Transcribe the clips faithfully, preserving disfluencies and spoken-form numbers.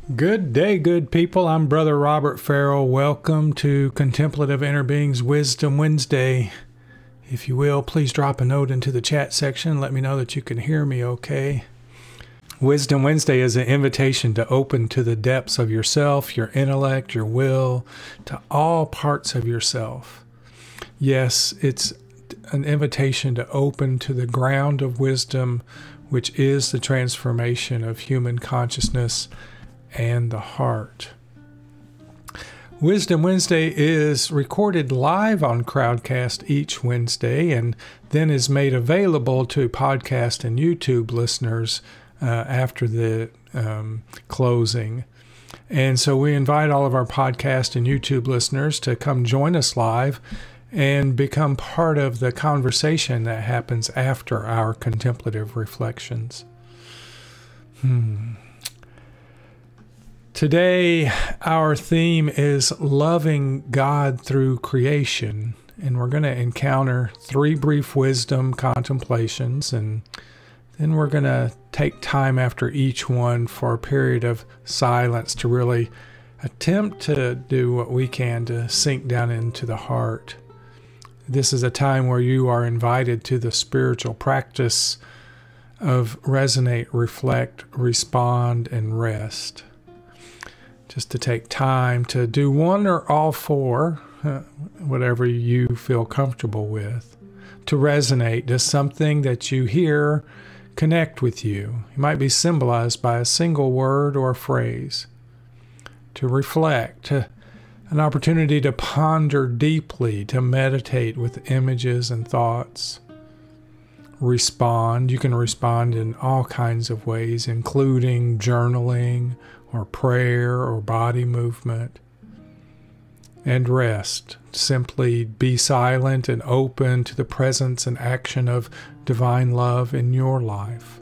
Good day, good people. I'm Brother Robert Farrell. Welcome to Contemplative Inner Beings Wisdom Wednesday. If you will, please drop a note into the chat section. Let me know that you can hear me okay. Wisdom Wednesday is an invitation to open to the depths of yourself, your intellect, your will, to all parts of yourself. Yes, it's an invitation to open to the ground of wisdom, which is the transformation of human consciousness and the heart. Wisdom Wednesday is recorded live on Crowdcast each Wednesday and then is made available to podcast and YouTube listeners uh, after the um, closing. And so we invite all of our podcast and YouTube listeners to come join us live and become part of the conversation that happens after our contemplative reflections. Hmm. Today, our theme is loving God through creation, and we're going to encounter three brief wisdom contemplations, and then we're going to take time after each one for a period of silence to really attempt to do what we can to sink down into the heart. This is a time where you are invited to the spiritual practice of resonate, reflect, respond, and rest. Just to take time to do one or all four, uh, whatever you feel comfortable with. To resonate, does something that you hear connect with you? It might be symbolized by a single word or phrase. To reflect, to, an opportunity to ponder deeply, to meditate with images and thoughts. Respond, you can respond in all kinds of ways, including journaling, or prayer, or body movement. And rest. Simply be silent and open to the presence and action of divine love in your life.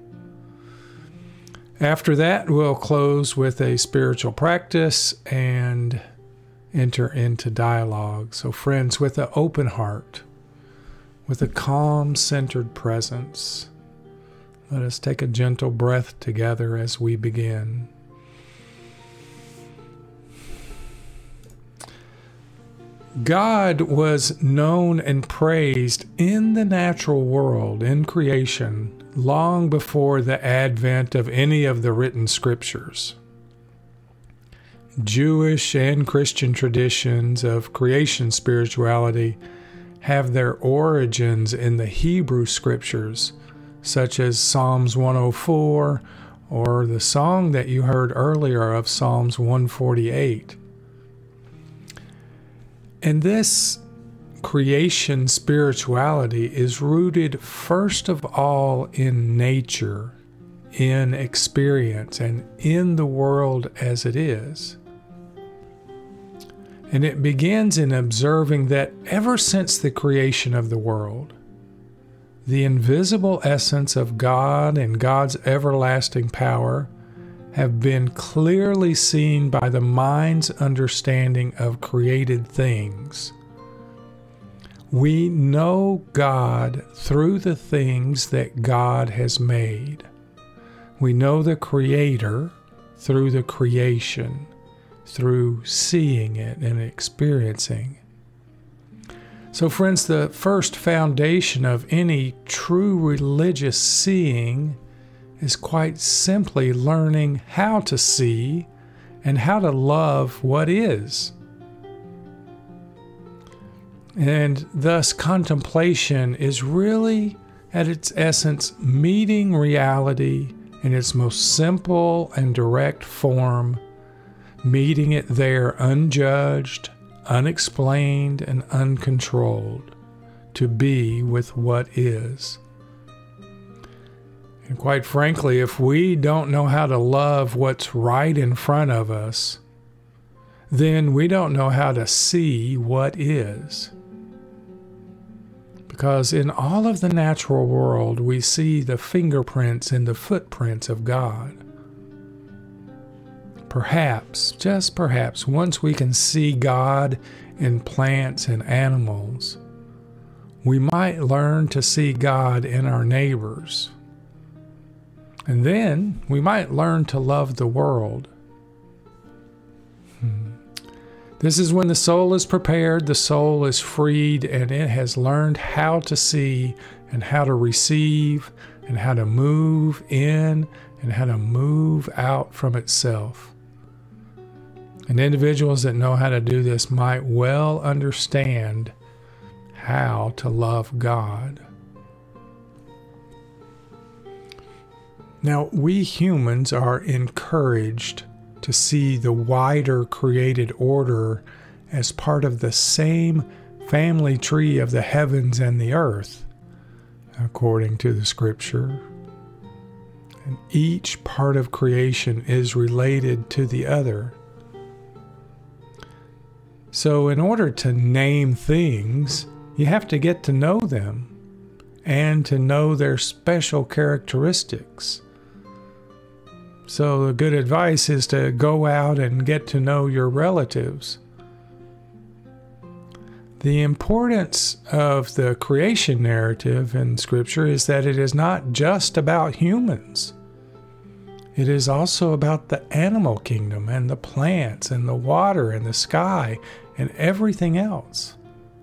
After that, we'll close with a spiritual practice and enter into dialogue. So friends, with an open heart, with a calm, centered presence, let us take a gentle breath together as we begin. God was known and praised in the natural world, in creation, long before the advent of any of the written scriptures. Jewish and Christian traditions of creation spirituality have their origins in the Hebrew scriptures, such as Psalms one oh four or the song that you heard earlier of Psalms one forty-eight. And this creation spirituality is rooted first of all in nature, in experience, and in the world as it is. And it begins in observing that ever since the creation of the world, the invisible essence of God and God's everlasting power have been clearly seen by the mind's understanding of created things. We know God through the things that God has made. We know the Creator through the creation, through seeing it and experiencing. So friends, the first foundation of any true religious seeing is quite simply learning how to see and how to love what is. And thus, contemplation is really, at its essence, meeting reality in its most simple and direct form, meeting it there unjudged, unexplained, and uncontrolled, to be with what is. And quite frankly, if we don't know how to love what's right in front of us, then we don't know how to see what is. Because in all of the natural world, we see the fingerprints and the footprints of God. Perhaps, just perhaps, once we can see God in plants and animals, we might learn to see God in our neighbors. And then we might learn to love the world This is when the soul is prepared, the soul is freed, and it has learned how to see and how to receive and how to move in and how to move out from itself. And individuals that know how to do this might well understand how to love God. Now, we humans are encouraged to see the wider created order as part of the same family tree of the heavens and the earth, according to the scripture. And each part of creation is related to the other. So in order to name things, you have to get to know them and to know their special characteristics. So the good advice is to go out and get to know your relatives. The importance of the creation narrative in Scripture is that it is not just about humans. It is also about the animal kingdom and the plants and the water and the sky and everything else.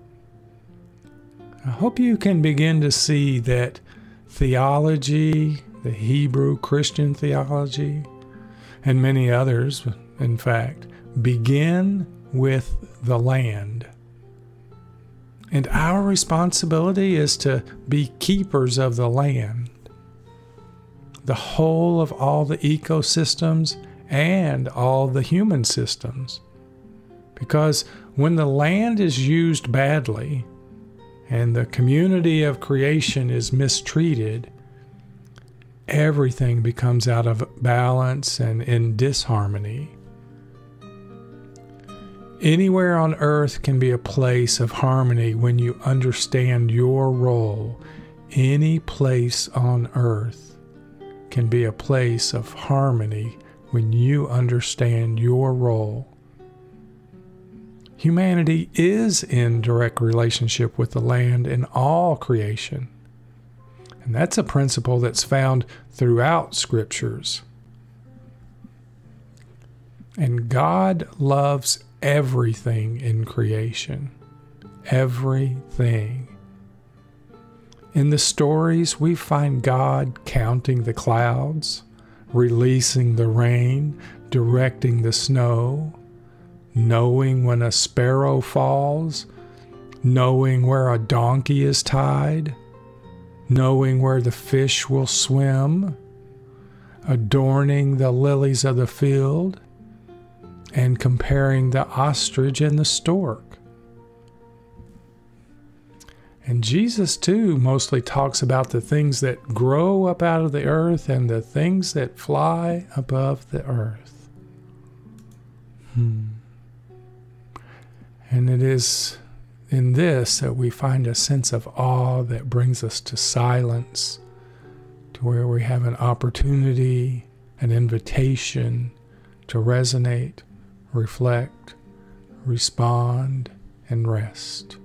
I hope you can begin to see that theology, the Hebrew Christian theology, and many others, in fact, begin with the land. And our responsibility is to be keepers of the land, the whole of all the ecosystems and all the human systems. Because when the land is used badly and the community of creation is mistreated, everything becomes out of balance and in disharmony. Anywhere on earth can be a place of harmony when you understand your role. Any place on earth can be a place of harmony when you understand your role. Humanity is in direct relationship with the land and all creation. And that's a principle that's found throughout scriptures. And God loves everything in creation. Everything. In the stories, we find God counting the clouds, releasing the rain, directing the snow, knowing when a sparrow falls, knowing where a donkey is tied, knowing where the fish will swim, adorning the lilies of the field, and comparing the ostrich and the stork. And Jesus, too, mostly talks about the things that grow up out of the earth and the things that fly above the earth. Hmm. And it is in this that we find a sense of awe that brings us to silence, to where we have an opportunity, an invitation to resonate, reflect, respond, and rest.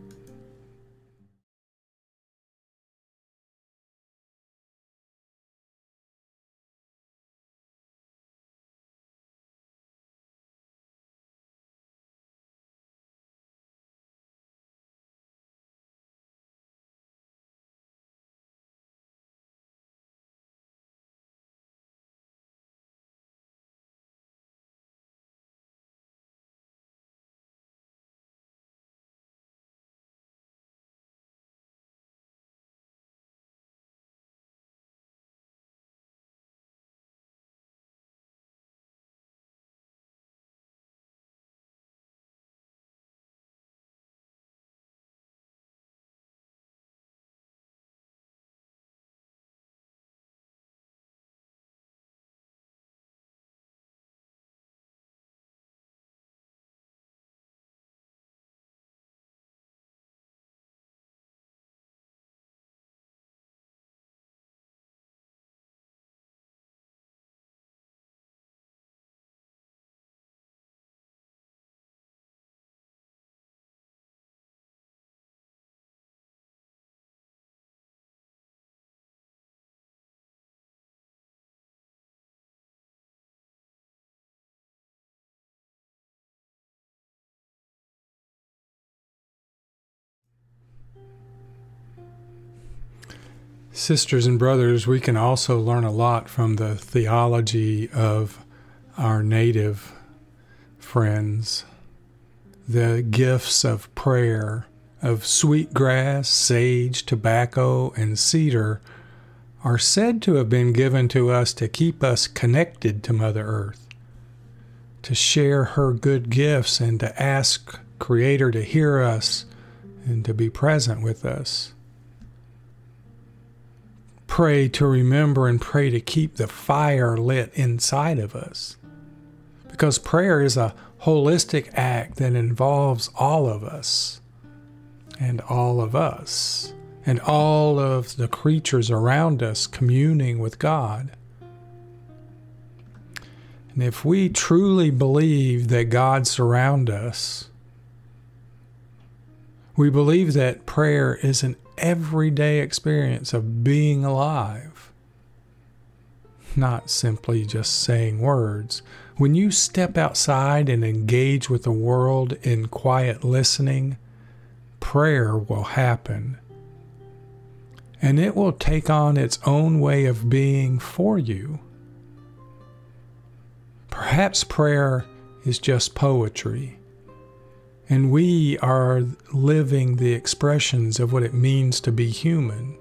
Sisters and brothers, we can also learn a lot from the theology of our native friends. The gifts of prayer, of sweet grass, sage, tobacco, and cedar are said to have been given to us to keep us connected to Mother Earth, to share her good gifts and to ask Creator to hear us and to be present with us. Pray to remember and pray to keep the fire lit inside of us. Because prayer is a holistic act that involves all of us and all of us and all of the creatures around us communing with God. And if we truly believe that God surrounds us, we believe that prayer is an everyday experience of being alive, not simply just saying words. When you step outside and engage with the world in quiet listening, prayer will happen. And it will take on its own way of being for you. Perhaps prayer is just poetry, and we are living the expressions of what it means to be human.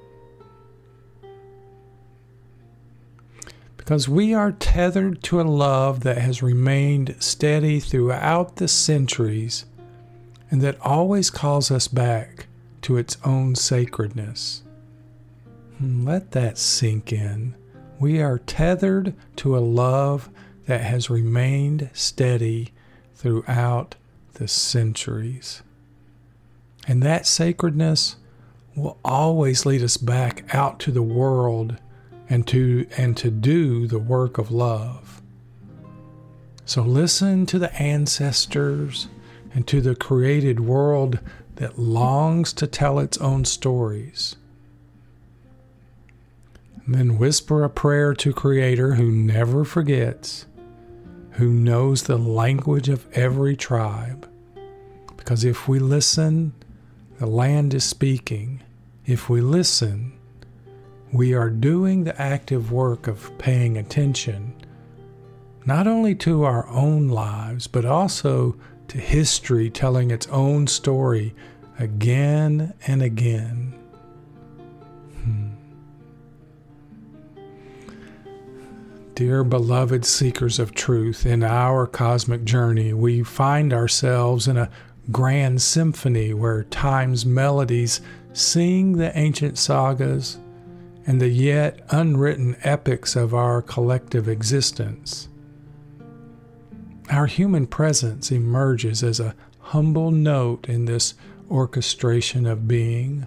Because we are tethered to a love that has remained steady throughout the centuries and that always calls us back to its own sacredness. Let that sink in. We are tethered to a love that has remained steady throughout the centuries. And that sacredness will always lead us back out to the world and to and to do the work of love. So listen to the ancestors and to the created world that longs to tell its own stories. And then whisper a prayer to Creator who never forgets, who knows the language of every tribe. Because if we listen, the land is speaking. If we listen, we are doing the active work of paying attention, not only to our own lives, but also to history telling its own story again and again. Hmm. Dear beloved seekers of truth, in our cosmic journey, we find ourselves in a grand symphony where time's melodies sing the ancient sagas and the yet unwritten epics of our collective existence. Our human presence emerges as a humble note in this orchestration of being.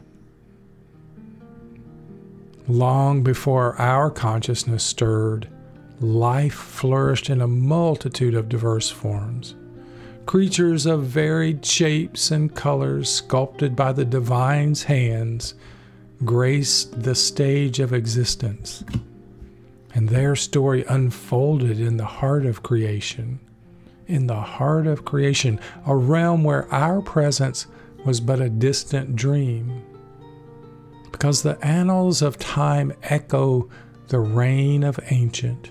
Long before our consciousness stirred, life flourished in a multitude of diverse forms. Creatures of varied shapes and colors, sculpted by the divine's hands, graced the stage of existence. And their story unfolded in the heart of creation. In the heart of creation, a realm where our presence was but a distant dream. Because the annals of time echo the reign of ancient.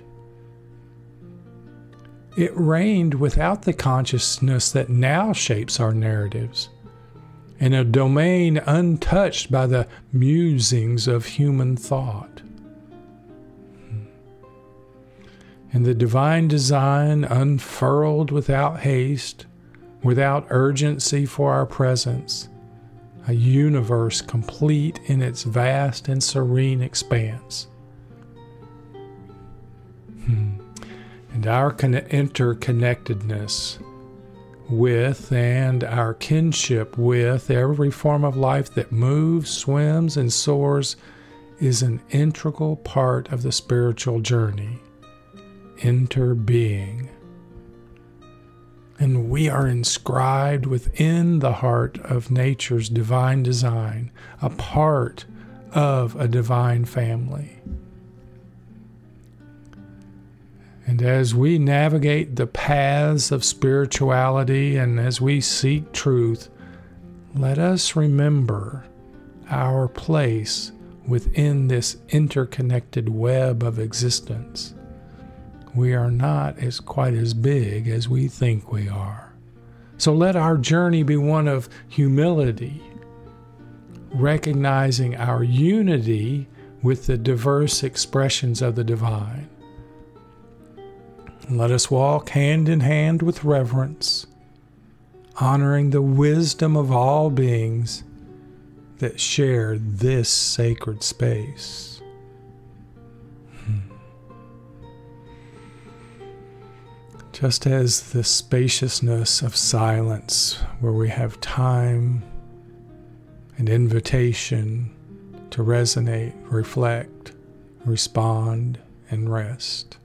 It reigned without the consciousness that now shapes our narratives, in a domain untouched by the musings of human thought. And the divine design unfurled without haste, without urgency for our presence, a universe complete in its vast and serene expanse. Hmm. And our interconnectedness with and our kinship with every form of life that moves, swims, and soars is an integral part of the spiritual journey. Interbeing. And we are inscribed within the heart of nature's divine design, a part of a divine family. And as we navigate the paths of spirituality and as we seek truth, let us remember our place within this interconnected web of existence. We are not as quite as big as we think we are. So let our journey be one of humility, recognizing our unity with the diverse expressions of the divine. Let us walk hand in hand with reverence, honoring the wisdom of all beings that share this sacred space. Hmm. Just as the spaciousness of silence, where we have time and invitation to resonate, reflect, respond, and rest.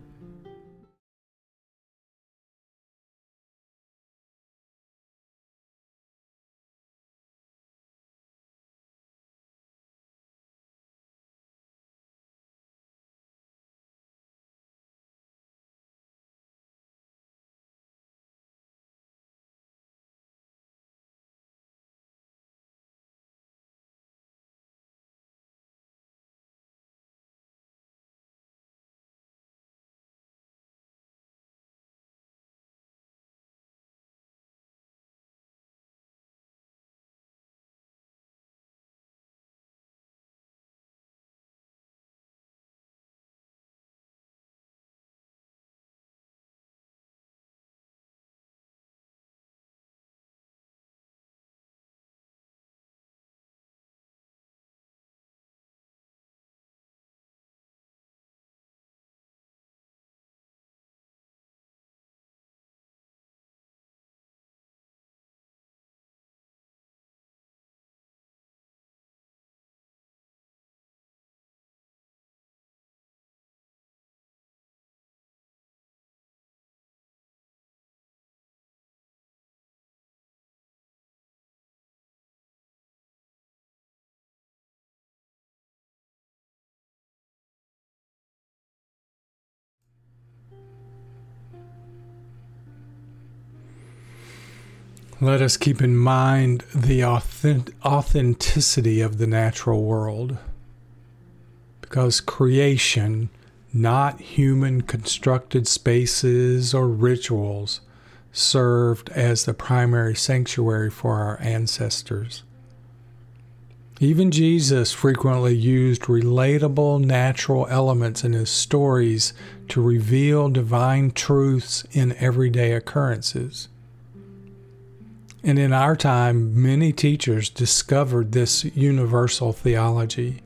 Let us keep in mind the authentic- authenticity of the natural world, because creation, not human constructed spaces or rituals, served as the primary sanctuary for our ancestors. Even Jesus frequently used relatable natural elements in his stories to reveal divine truths in everyday occurrences. And in our time, many teachers discovered this universal theology,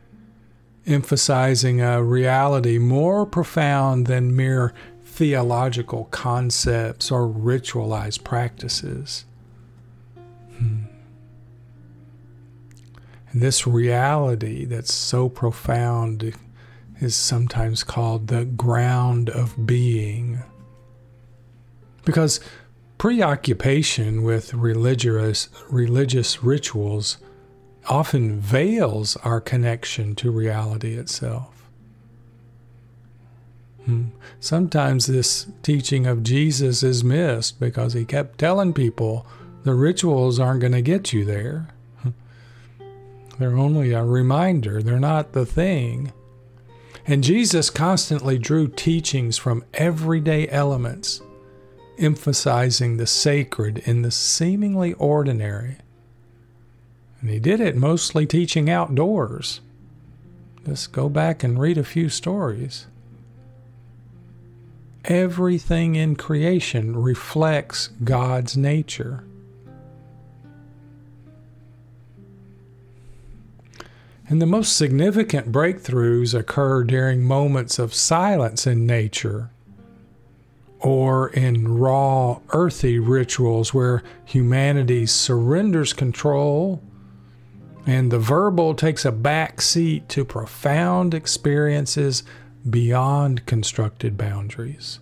emphasizing a reality more profound than mere theological concepts or ritualized practices. Hmm. And this reality that's so profound is sometimes called the ground of being. Because preoccupation with religious religious rituals often veils our connection to reality itself. Hmm. Sometimes this teaching of Jesus is missed because he kept telling people the rituals aren't going to get you there. They're only a reminder. They're not the thing. And Jesus constantly drew teachings from everyday elements, emphasizing the sacred in the seemingly ordinary. And he did it mostly teaching outdoors. Just go back and read a few stories. Everything in creation reflects God's nature. And the most significant breakthroughs occur during moments of silence in nature, or in raw, earthy rituals where humanity surrenders control and the verbal takes a back seat to profound experiences beyond constructed boundaries.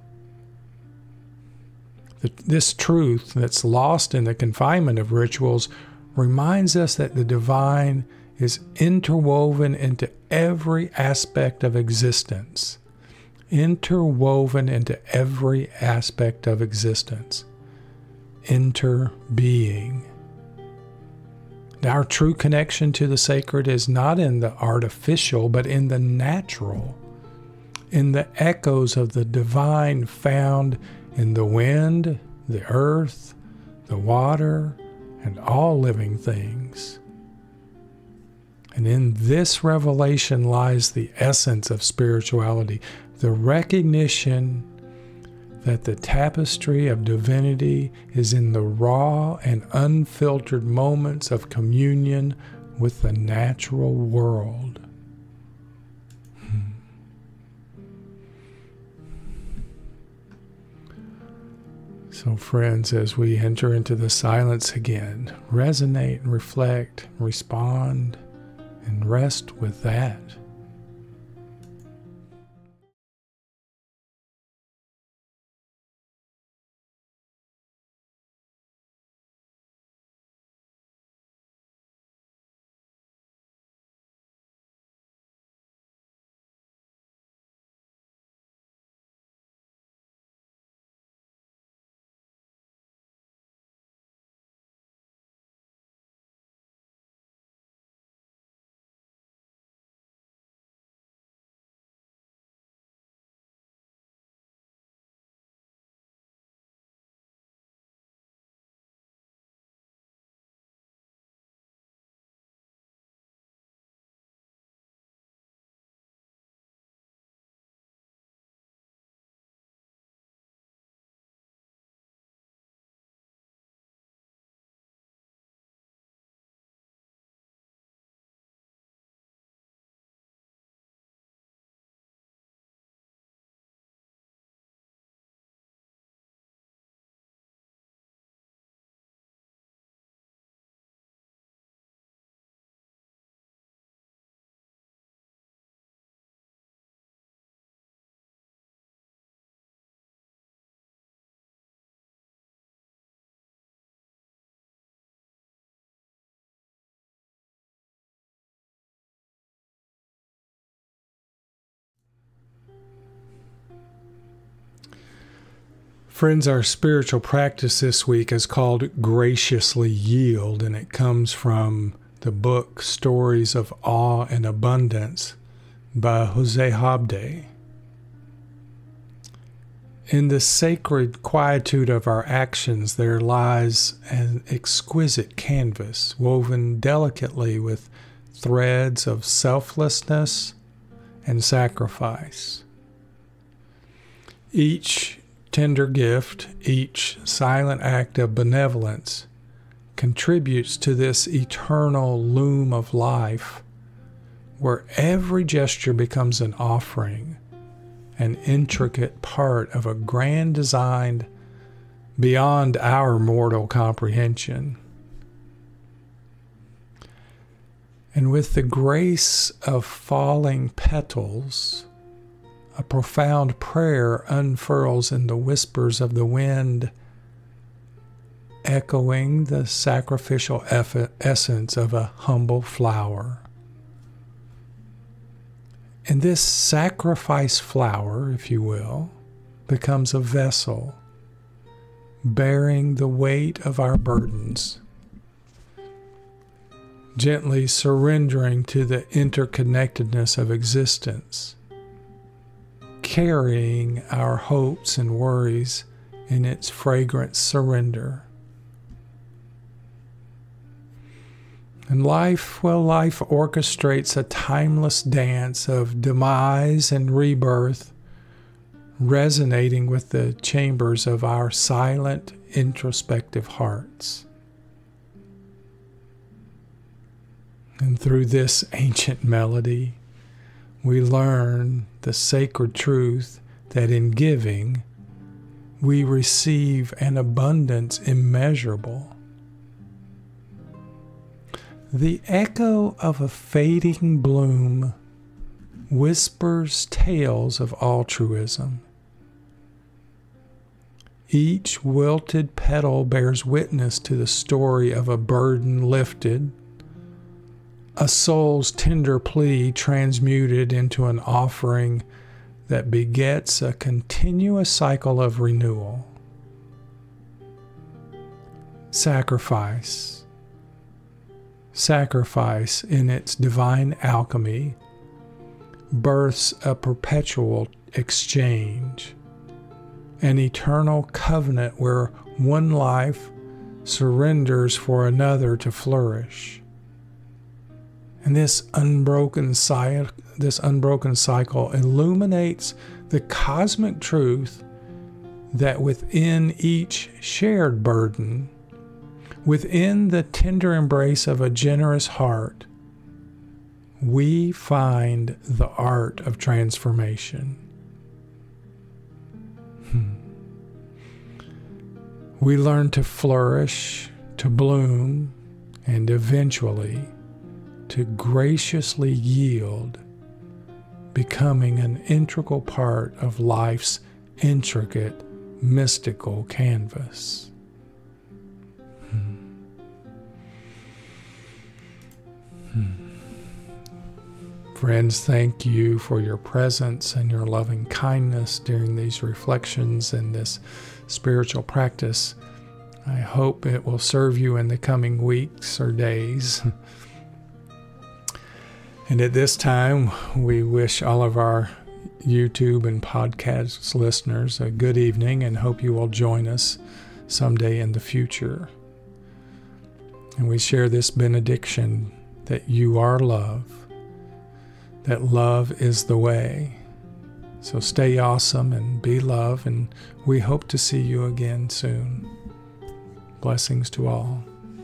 This truth that's lost in the confinement of rituals reminds us that the divine is interwoven into every aspect of existence. Interwoven into every aspect of existence. Interbeing. Our true connection to the sacred is not in the artificial, but in the natural, in the echoes of the divine found in the wind, the earth, the water, and all living things. And in this revelation lies the essence of spirituality, the recognition that the tapestry of divinity is in the raw and unfiltered moments of communion with the natural world. Hmm. So, friends, as we enter into the silence again, resonate and reflect, respond, and rest with that. Friends, our spiritual practice this week is called Graciously Yield, and it comes from the book Stories of Awe and Abundance by Jose Habde. In the sacred quietude of our actions, there lies an exquisite canvas woven delicately with threads of selflessness and sacrifice. Each tender gift, each silent act of benevolence contributes to this eternal loom of life where every gesture becomes an offering, an intricate part of a grand design beyond our mortal comprehension. And with the grace of falling petals, a profound prayer unfurls in the whispers of the wind, echoing the sacrificial eff- essence of a humble flower. And this sacrifice flower, if you will, becomes a vessel bearing the weight of our burdens, gently surrendering to the interconnectedness of existence, carrying our hopes and worries in its fragrant surrender. And life, well, life orchestrates a timeless dance of demise and rebirth, resonating with the chambers of our silent, introspective hearts. And through this ancient melody, we learn the sacred truth that in giving, we receive an abundance immeasurable. The echo of a fading bloom whispers tales of altruism. Each wilted petal bears witness to the story of a burden lifted, a soul's tender plea transmuted into an offering that begets a continuous cycle of renewal. Sacrifice. sacrifice in its divine alchemy births a perpetual exchange, an eternal covenant where one life surrenders for another to flourish. And this unbroken cy- this unbroken cycle illuminates the cosmic truth that within each shared burden, within the tender embrace of a generous heart, we find the art of transformation. Hmm. We learn to flourish, to bloom, and eventually to graciously yield, becoming an integral part of life's intricate, mystical canvas. Hmm. Hmm. Friends, thank you for your presence and your loving kindness during these reflections and this spiritual practice. I hope it will serve you in the coming weeks or days. And at this time, we wish all of our YouTube and podcast listeners a good evening and hope you will join us someday in the future. And we share this benediction that you are love, that love is the way. So stay awesome and be love, and we hope to see you again soon. Blessings to all.